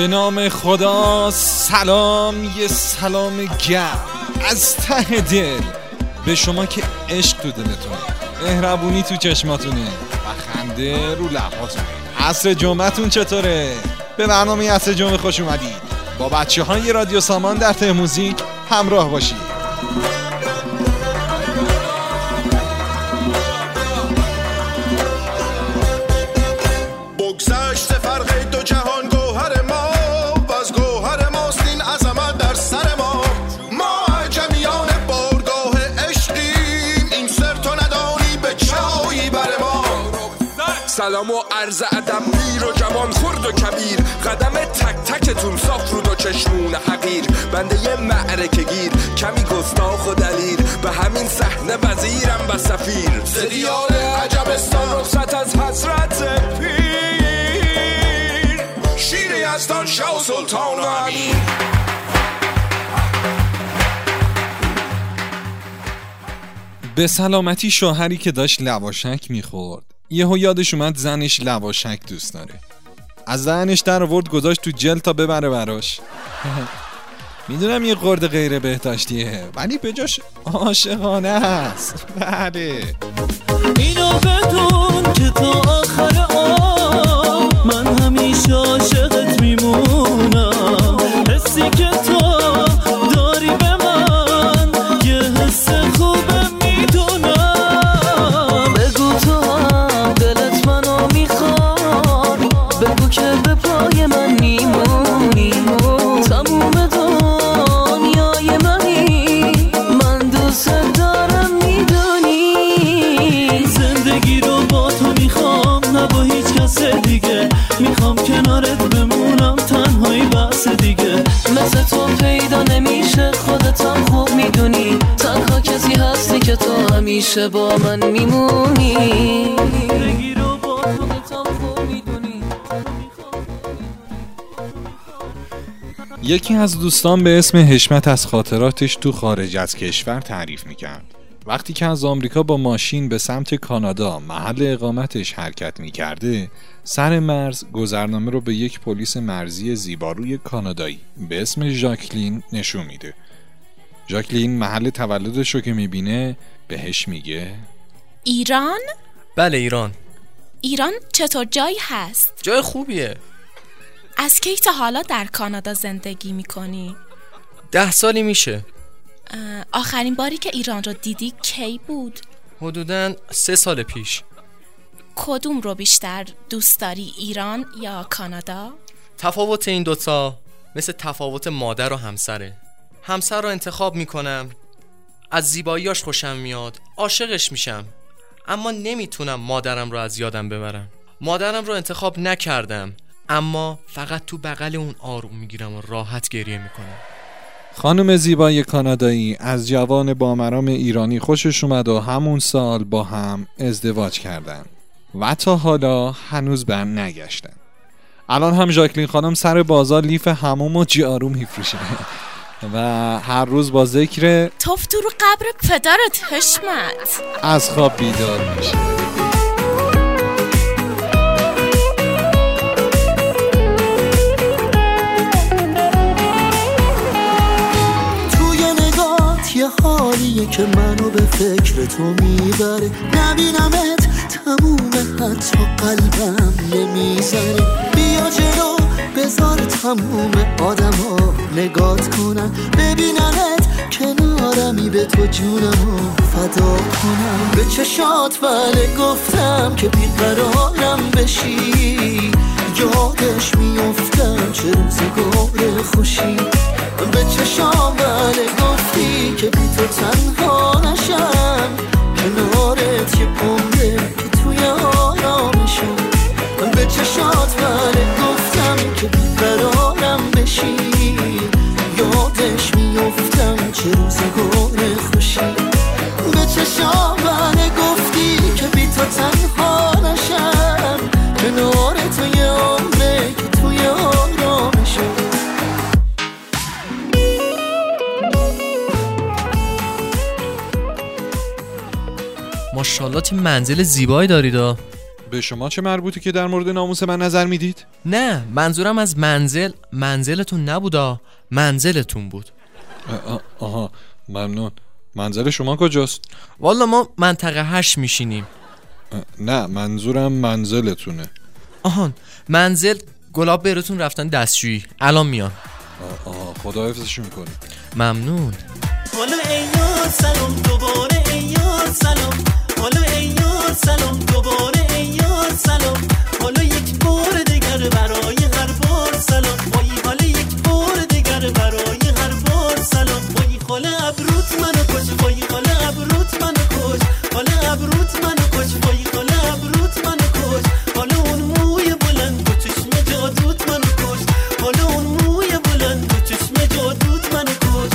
به نام خدا. سلام، یه سلام گرم از ته دل به شما که عشق تو دلتونه، مهربونی تو چشماتونه و خنده رو لباتونه. عصر جمعتون چطوره؟ به برنامه عصر جمعه خوش اومدید. با بچه های رادیو سامان در ته موزیک همراه باشید. بگذشت فرق دو جهان گوهر ما و از گوهر ماست این عظمت در سر ما. ما جمیان بارگاه عشقیم، این سر تو ندانی به چایی بر ما. سلام و عرض ادب پیر و جوان، خرد و کبیر، قدم تک تکتون صاف رود و چشمون حقیر. بنده یه معرکه گیر، کمی گستاخ و دلیر، به همین صحنه وزیرم و سفیر. ز دیار عجبستان رخصت از حسرت پیر، شیر یزدان شاه و سلطان و امیر. به سلامتی شوهری که داشت لواشک میخورد، یهو یادش اومد زنش لواشک دوست داره. از دهنش در آورد گذاشت تو جل تا ببره براش. میدونم یه قرد غیر بهداشتیه ولی به جاش عاشقانه است. بله اینو بدون که تا آخر عمر من همیشه عاشقت میمونم. حسی که تو داری به من یه حس خوبه میدونم. بگو تو هم دلت منو میخواد، بگو که به پای من میمونی. تموم دنیای منی، من دوست دارم میدونی. زندگی رو با تو میخوام، نه با هیچ کس دیگه. میخوام کنارت بمونم، تنهایی بس دیگه. مثل تو پیدا نمیشه، خودتم خوب میدونی. تنها کسی هستی که تو همیشه با من میمونی. زندگی رو با خودتم خوب میدونی. یکی از دوستان به اسم حشمت از خاطراتش تو خارج از کشور تعریف میکرد. وقتی که از آمریکا با ماشین به سمت کانادا محل اقامتش حرکت میکرده، سر مرز گذرنامه رو به یک پلیس مرزی زیباروی کانادایی به اسم ژاکلین نشون میده. ژاکلین محل تولدش رو که میبینه بهش میگه ایران؟ بله ایران. ایران چطور جایی هست؟ جای خوبیه. از کی تا حالا در کانادا زندگی میکنی؟ 10 سالی میشه. آخرین باری که ایران رو دیدی کی بود؟ حدوداً 3 سال پیش. کدوم رو بیشتر دوست داری، ایران یا کانادا؟ تفاوت این دوتا مثل تفاوت مادر و همسره. همسر رو انتخاب میکنم، از زیباییاش خوشم میاد، عاشقش میشم، اما نمیتونم مادرم رو از یادم ببرم. مادرم رو انتخاب نکردم، اما فقط تو بغل اون آروم میگیرم و راحت گریه میکنم. خانم زیبای کانادایی از جوان بامرام ایرانی خوشش اومد و همون سال با هم ازدواج کردن و تا حالا هنوز بر نگشتن. الان هم ژاکلین خانم سر بازار لیف حموم و جارو میفروشه و هر روز با ذکر توف تو رو قبر پدرت حشمت از خواب بیدار میشه. یه حالیه که منو به فکر تو میبره. نبینمت تموم حتی قلبم نمیزنه. بیا جلو بذار تموم آدم ها نگات کنم، ببیننت کنارمی به تو جونمو فدا کنم. به چشات بله گفتم که بیقرارم بشی، یادش میافتم چه روزگار خوشی. به چشام بله گفتی که بی تو تنها نشم، کنارت یه عمره که توی آرامشم. به چشات بله گفتم که بیقرارم بشی، یادش میافتم چه روزگار خوشی. به چشام بله گفتی که بی تو تنها نشم، کنارت یه عمره که توی آرامشم. ماشاءالله چه منزل زیبایی دارید. به شما چه مربوطه که در مورد ناموس من نظر میدید؟ نه، منظورم از منزلتون نبودا، منزلتون بود. آها، ممنون. منزل شما کجاست؟ والا ما منطقه 8 میشینیم. نه، منظورم منزلتونه. آهان، منزل گلاب بهتون رفتن دستشویی، الان میان. خدا حفظشون کنه. ممنون. حالا ایار سلام دوباره، ایار سلام، حالا ایار سلام دوباره، ایار سلام، حالا یک بار دیگر برای هر بار سلام، وای حالا یک بار دیگر برای هر بار سلام، وای حالا ابروت منو کش، وای حالا ابروت منو کش، حالا ابروت منو کش، وای حالا ابروت منو کش، حالا اون موی بلند و چشم جادوت منو کش، حالا اون موی بلند و چشم جادوت منو کش.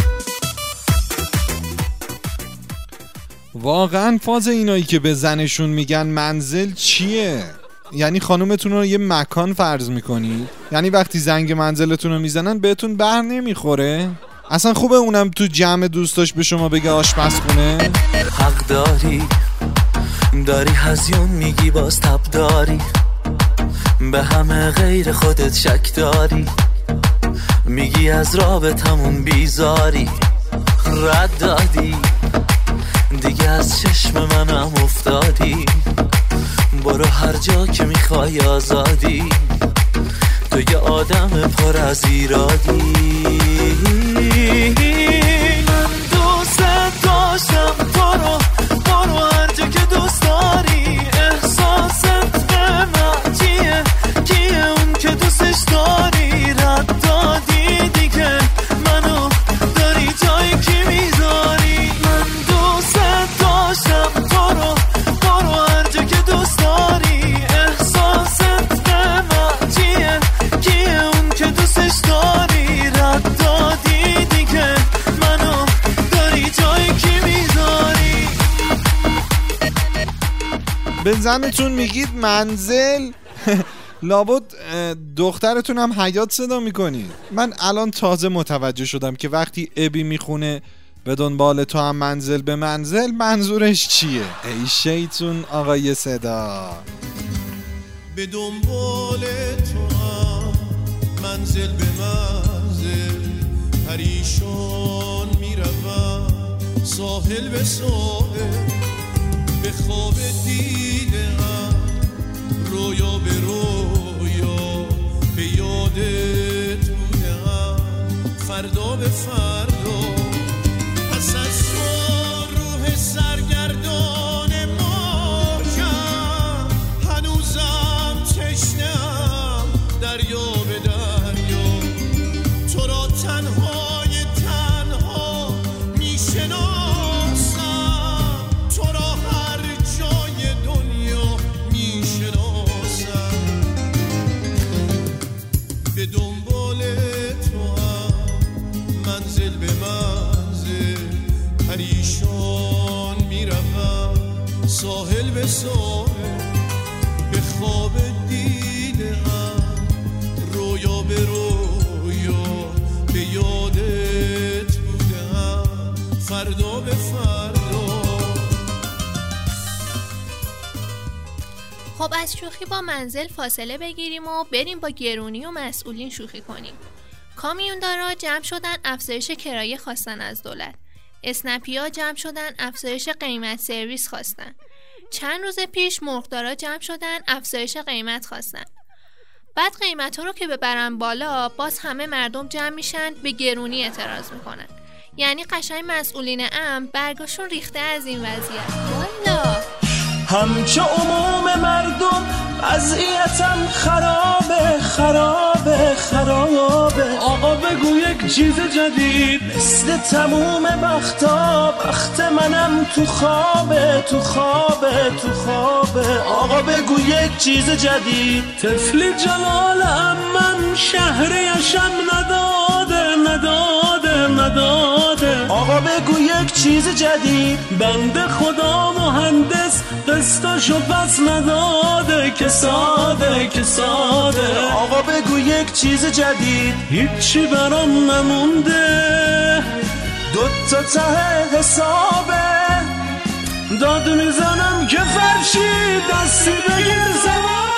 واقعا فاز اینایی که به زنشون میگن منزل چیه؟ یعنی خانومتون رو یه مکان فرض میکنید؟ یعنی وقتی زنگ منزلتون رو میزنن بهتون بر نمیخوره؟ اصلا خوبه اونم تو جمع دوستاش به شما بگه آشپزخونه؟ حق داری هزیون میگی باز تب داری، به همه غیر خودت شک داری، میگی از رابطمون بیزاری، رد دادی دیگه از چشم منم افتادی، برو هر جا که میخوای آزادی، تو یه آدم پر از ایرادی. من دوست داشتم برو هر جا که دوست داری، احساست به من کیه اون که دوستش داری، رد دادی دیگه منو داری جایی که میذاری. من دوست داشتم برو هر جا که دوست داری، احساست به من کیه اون که دوستش داری، رد دادی دیگه منو داری جایی که میذاری. به زنتون میگید منزل؟ لابد دخترتون هم حیات صدا میکنید. من الان تازه متوجه شدم که وقتی ابی میخونه به دنبال تو هم منزل به منزل منظورش چیه. ای شیطون آقای صدا. به دنبال تو هم منزل به منزل پریشان میروم، ساحل به ساحل به خواب دیدم، رویا به رویا به یادت بودم، فردا به فردا پس از تو روح سرگردان ما کم، هنوزم تشنم دریا به دریا، تو را تنهای تنها میشناسم، تو را هر جای دنیا میشناسم. به دنبال تو هم منزل به منزل پریشان میروم، ساحل به ساحل به خواب دیدم، رویا به رویا به یادت بودم، فردا به فردا. خب از شوخی با منزل فاصله بگیریم و بریم با گرونی و مسئولین شوخی کنیم. کامیوندارا جمع شدن افزایش کرایه خواستن از دولت. اسنپیا جمع شدن افزایش قیمت سرویس خواستن. چند روز پیش مرغدارا جمع شدن افزایش قیمت خواستن. بعد قیمت ها رو که ببرن بالا باز همه مردم جمع میشن به گرونی اعتراض میکنن. یعنی قشنگ مسئولین امن برگاشون ریخته از این وضعیت. والا همچه عموم مردم وضعیتم خرابه خرابه خرابه. آقا بگو یک چیز جدید، مثل تموم بختا بخت منم تو خوابه تو خوابه تو خوابه. آقا بگو یک چیز جدید، طفل جلال امم شهریشم نداده نداده نداده. آقا بگو یک چیز جدید، بنده خدا مهندس قسطاشو پس نداده که ساده که ساده. آقا بگو یک چیز جدید، هیچی برام نمونده، دوتا ته حسابه، داد میزنم که فرشی دستی بگیر زمان.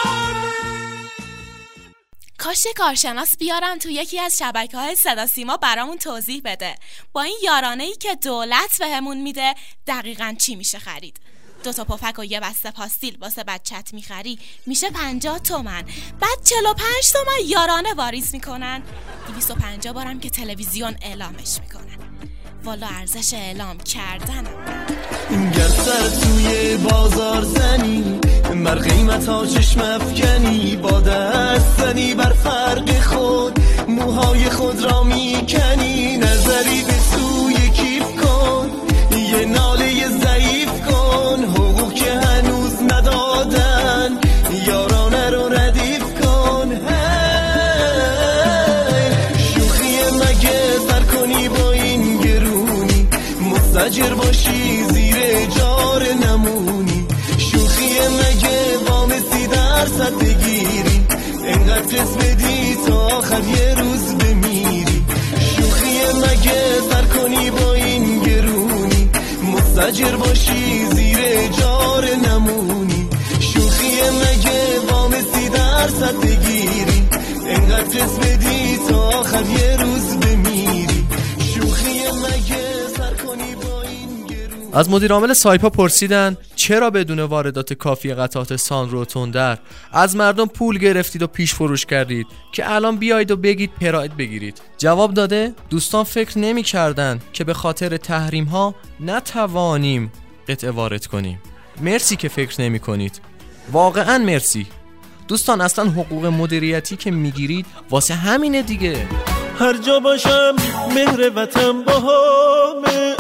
کاش کارشناس بیارن تو یکی از شبکه‌های صدا سیما برامون توضیح بده با این یارانه‌ای که دولت بهمون میده دقیقاً چی میشه خرید. 2 پفک و یه بسته پاستیل واسه بچت میخری میشه 50 تومن، بعد 45 تومن یارانه واریز میکنن، 250 بارم که تلویزیون اعلامش میکنن. والا ارزش اعلام کردنم. گر سر توی بازار زنی بر قیمت ها چشم افکنی، با دست زنی بر فرق خود موهای خود را میکنی، نظری به سوی کیف کن یه ناله ضعیف کن، حقوق که هنوز ندادن یارانه رو ردیف کن. شوخی مگه سر کنی با این گرونی، مستاجر باشی زیر جار نمونی، شوخی مگه وام 30% بگیری، انقدر قسط بدی تا آخر یه روز بمیری، شوخی مگه سر کنی با این گرونی، مستاجر باشی زیر جار نمونی، شوخی مگه وام 30% بگیری، انقدر قسط بدی تا آخر یه روز بمیری، شوخی مگه سر کنی با این گرونی. از مدیر عامل سایپا پرسیدن چرا بدون واردات کافی قطعات ساندرو و تندر از مردم پول گرفتید و پیش فروش کردید که الان بیایید و بگید پراید بگیرید. جواب داده دوستان فکر نمی کردن که به خاطر تحریم ها نتوانیم قطعه وارد کنیم. مرسی که فکر نمی کنید، واقعا مرسی دوستان. اصلا حقوق مدیریتی که میگیرید واسه همینه دیگه. هر جا باشم مهر وطن باهامه،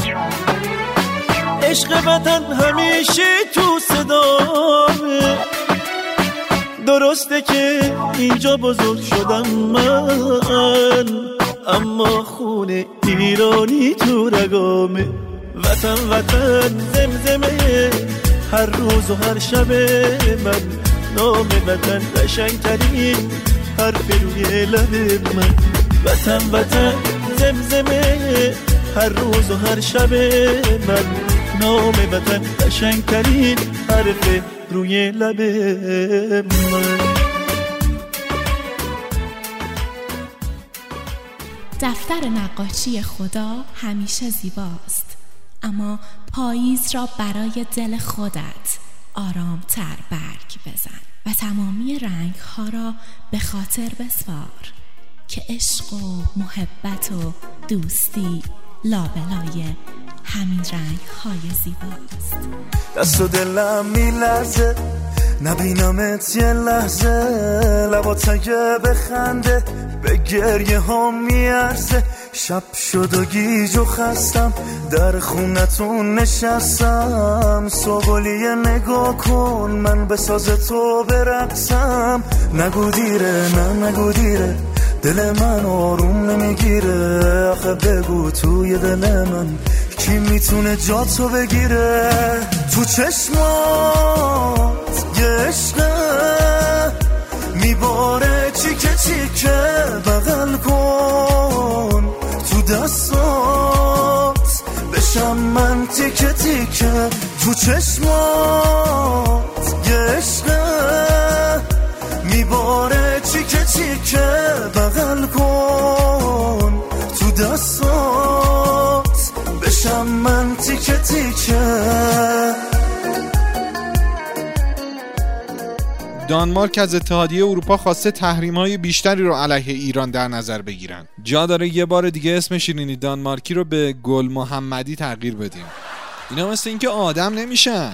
عشق وطن همیشه تو صدامه، درسته که اینجا بزرگ شدم من، اما خون ایرانی تو رگامه. وطن وطن زمزمه هر روز و هر شب من، نام وطن قشنگترین حرف روی لب من. وطن وطن زمزمه هر روز و هر شب من، نام وطن قشنگترین حرف روی لب من. دفتر نقاشی خدا همیشه زیباست، اما پاییز را برای دل خودت آرامتر برگ بزن و تمامی رنگ ها را به خاطر بسپار که عشق و محبت و دوستی لابلای همین رنگ های زیباست. دست و دلم میلرزه نبینمت یه لحظه، لبات اگه بخنده به گریه ها میارزه. شب شد و گیج و خستم در خونتون نشستم، صبحولیه نگاه کن من به ساز تو برقصم. نگو دیره نه نگو دیره دل من آروم نمیگیره، آخه بگو توی دل من کی میتونه جا تو بگیره. تو چشمات یه عشقه میباره چیکه چیکه، بغل کن تو دستات بشم من تیکه تیکه. تو چشمات یه عشقه میباره چیکه چیکه، بغل کن تو دستات بشم من تیکه تیکه. دانمارک از اتحادیه اروپا خواسته تحریم‌های بیشتری رو علیه ایران در نظر بگیرن. جا داره یه بار دیگه اسم شیرینی دانمارکی رو به گل محمدی تغییر بدیم. اینا مثل اینکه آدم نمیشن.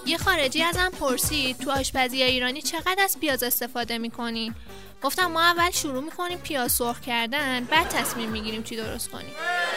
یه خارجی ازم پرسید تو آشپزی ایرانی چقدر از پیاز استفاده میکنین؟ گفتم ما اول شروع میکنیم پیاز سرخ کردن، بعد تصمیم میگیریم چی درست کنیم.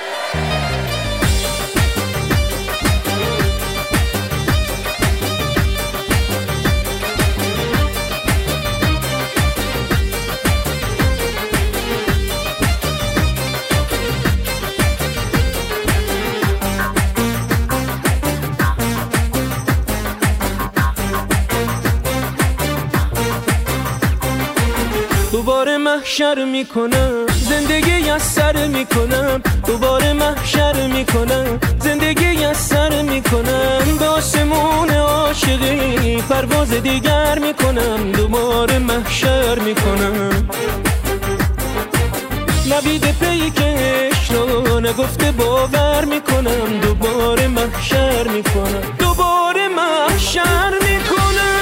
دوباره محشر میکنم زندگی از سر میکنم، دوباره محشر میکنم زندگی از سر میکنم، به آسمون عاشقی پرواز دیگر میکنم، دوباره محشر میکنم. نوید پیکش رو نگفته باور میکنم، دوباره محشر میکنم، دوباره محشر میکنم.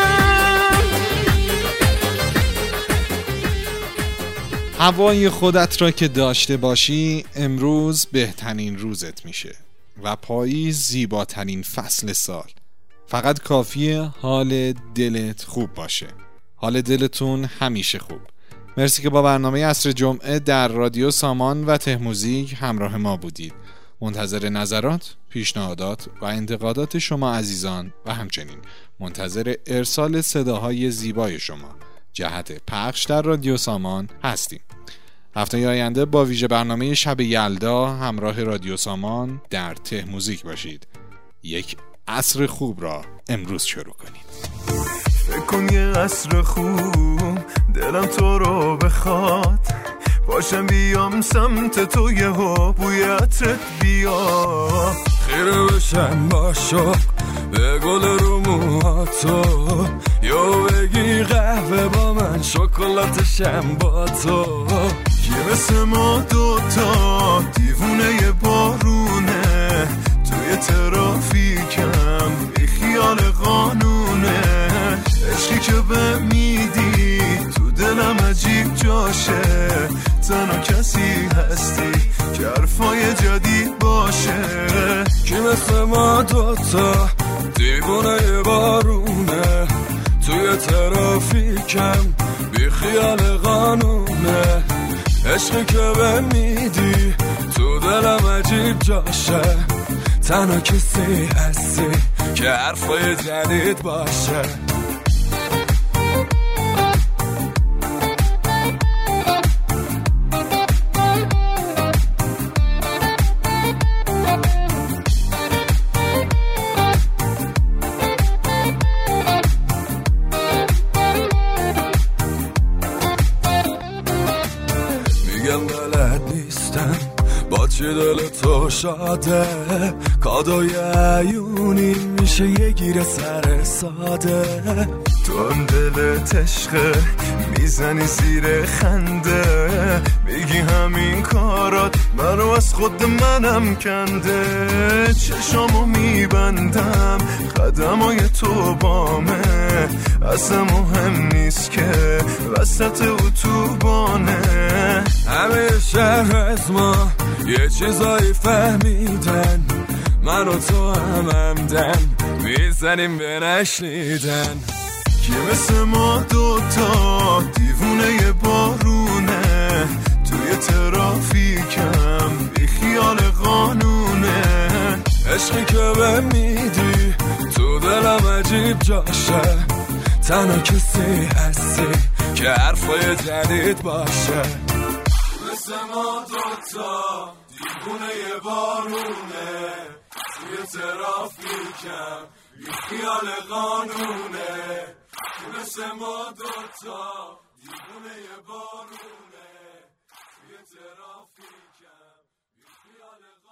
هوای خودت را که داشته باشی امروز بهترین روزت میشه و پاییز زیباترین فصل سال. فقط کافیه حال دلت خوب باشه. حال دلتون همیشه خوب. مرسی که با برنامه عصر جمعه در رادیو سامان و ته موزیک همراه ما بودید. منتظر نظرات، پیشنهادات و انتقادات شما عزیزان و همچنین منتظر ارسال صداهای زیبای شما جهت پخش در رادیو سامان هستیم. هفته آینده با ویژه برنامه شب یلدا همراه رادیو سامان در ته موزیک باشید. یک عصر خوب را امروز شروع کنید. فکر کن یه عصر خوب دلم تو رو بخواد، باشم بیام سمت تو یه ها بوی عطرت بیا، خیره بشم با شوق به گل رو موهاتو، یا بگی قهوه با من شکلاتشم با تو. که مثل ما دوتا دیوونه بارونه، توی ترافیکم بی خیال قانونه، عشقی که به میدی تو دلم عجیب جاشه، تنها کسی هستی که حرفای جدید باشه. که مثل ما دوتا دیوونه بارونه، توی ترافیکم بی خیال قانونه، عشقی که به میدی تو دلم عجیب جاشه، تنها کسی هستی که حرفای جدید باشه. دل تو شاده، کادوی عیونی میشه یه گیر سر ساده، تو هم دلت عشقه میزنی زیر خنده، میگی همین کارات منو از خود منم کنده، چشامو میبندم قدمای تو بامه، اصلا مهم نیست که وسط اتوبانه، همه شهر از ما یه چیزایی فهمیدن، من و تو همدن میزنیم به نشنیدن. که مثل ما دوتا دیوونه بارونه، توی ترافیکم بی خیال قانونه، عشقی که به میدی تو دلم عجیب جاشه، تنها کسی هستی که حرفای جدید باشه. مثل ما دوتا دیوونه بارونه، توی ترافیکم بی خیال قانونه، مثل ما دوتا دیوونه بارونه، توی ترافیکم بی خیال قانونه.